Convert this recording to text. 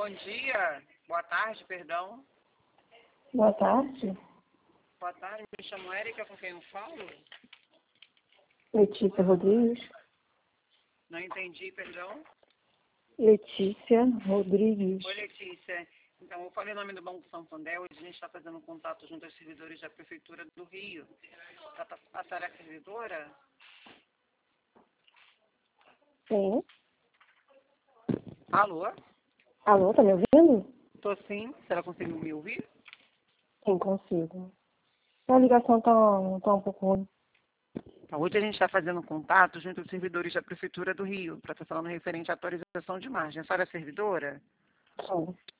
Bom dia. Boa tarde, perdão. Boa tarde. Boa tarde, me chamo Érica, com quem eu falo? Letícia Rodrigues. Não entendi, perdão. Letícia Rodrigues. Oi, Letícia. Então, eu falei o nome do Banco Santander. Hoje a gente está fazendo um contato junto aos servidores da Prefeitura do Rio. A senhora é servidora? Sim. Alô? Alô, tá me ouvindo? Estou sim. Será que conseguiu me ouvir? Sim, consigo. A ligação tá um pouco ruim. Então, hoje a gente está fazendo um contato junto aos servidores da Prefeitura do Rio, para estar falando referente à atualização de margem. A senhora é servidora? Sim.